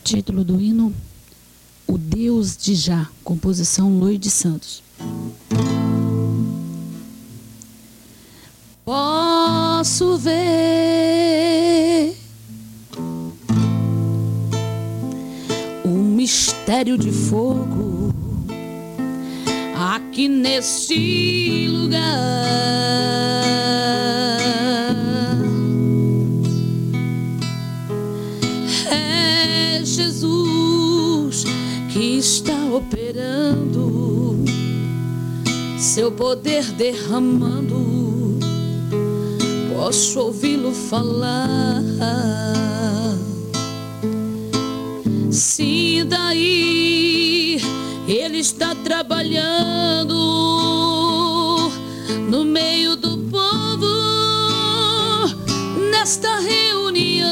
Título do hino: O Deus de Já, composição Luiz de Santos. Posso ver um mistério de fogo aqui neste lugar. É Jesus que está operando, seu poder derramando. Posso ouvi-lo falar. Sim, daí ele está trabalhando no meio do povo nesta reunião.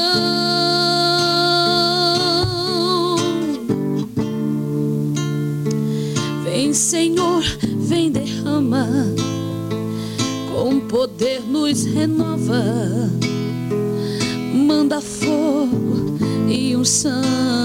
Vem, Senhor, vem, derrama, com poder nos renova, manda fogo e unção.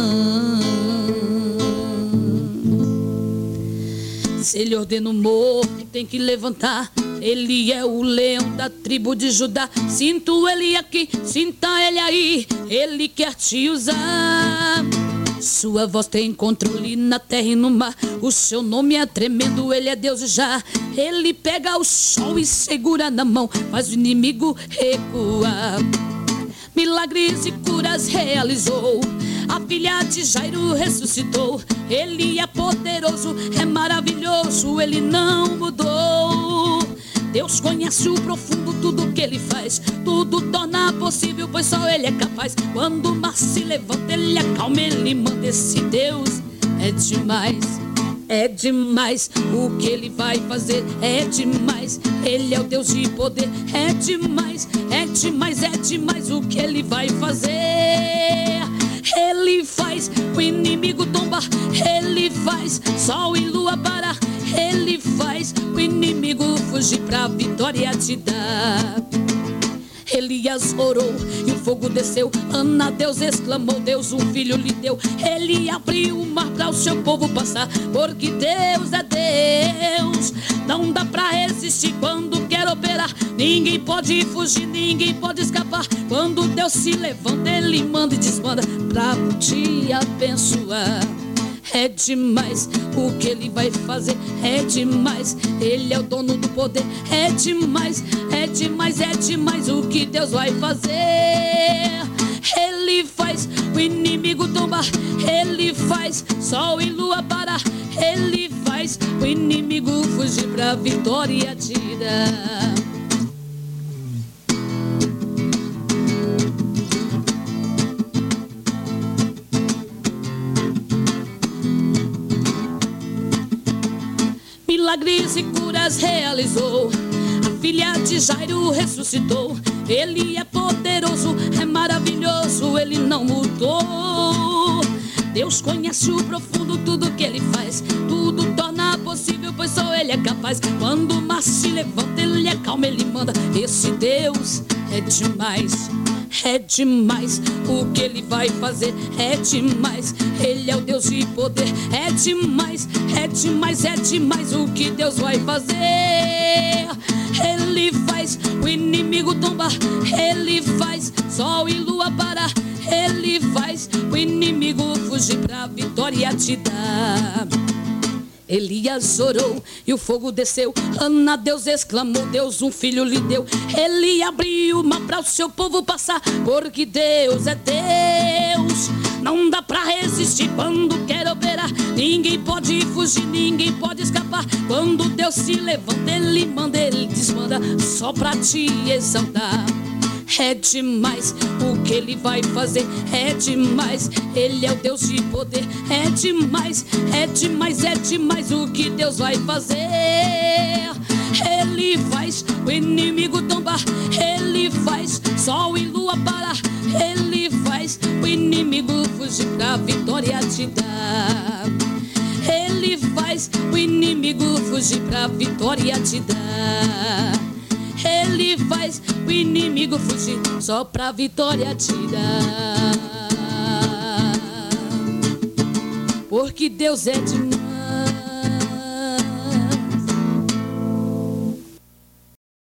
Se ele ordena o morto, tem que levantar. Ele é o leão da tribo de Judá. Sinto ele aqui, sinta ele aí. Ele quer te usar. Sua voz tem controle na terra e no mar. O seu nome é tremendo, ele é Deus já. Ele pega o sol e segura na mão, faz o inimigo recuar. Milagres e curas realizou, a filha de Jairo ressuscitou. Ele é poderoso, é maravilhoso, ele não mudou. Deus conhece o profundo, tudo que ele faz, tudo torna possível, pois só ele é capaz. Quando o mar se levanta, ele acalma, ele manda. Esse Deus é demais, é demais o que ele vai fazer, é demais. Ele é o Deus de poder, é demais, é demais, é demais o que ele vai fazer. Ele faz o inimigo tombar, ele faz sol e lua parar, ele faz o inimigo fugir, pra vitória te dar. Elias orou e o fogo desceu. Ana, Deus exclamou, Deus um filho lhe deu. Ele abriu o mar para o seu povo passar, porque Deus é Deus. Não dá pra resistir quando quer operar. Ninguém pode fugir, ninguém pode escapar. Quando Deus se levanta, ele manda e desmanda pra te abençoar. É demais o que ele vai fazer, é demais. Ele é o dono do poder, é demais, é demais, é demais o que Deus vai fazer. Ele faz o inimigo tombar, ele faz sol e lua parar, ele faz o inimigo fugir, pra vitória te dar. Milagres e curas realizou, a filha de Jairo ressuscitou. Ele é poderoso, é maravilhoso, ele não mudou. Deus conhece o profundo, tudo que ele faz, tudo torna possível, pois só ele é capaz. Quando o mar se levanta, ele acalma, ele manda. Esse Deus é demais, é demais o que ele vai fazer, é demais. Ele é o Deus de poder, é demais, é demais, é demais o que Deus vai fazer. Ele faz o inimigo tombar, ele faz sol e lua parar, ele faz o inimigo fugir, pra vitória te dar. Elias orou e o fogo desceu. Ana, Deus exclamou, Deus um filho lhe deu. Ele abriu o mar para o seu povo passar, porque Deus é Deus. Não dá pra resistir quando quer operar. Ninguém pode fugir, ninguém pode escapar. Quando Deus se levanta, ele manda, ele desmanda, só pra te exaltar. É demais o que ele vai fazer, é demais. Ele é o Deus de poder, é demais, é demais, é demais o que Deus vai fazer. Ele faz o inimigo tombar, ele faz sol e lua parar, ele faz o inimigo fugir, pra vitória te dar. Ele faz o inimigo fugir, pra vitória te dar. Ele faz o inimigo fugir, só pra vitória te dar. porque Deus é demais.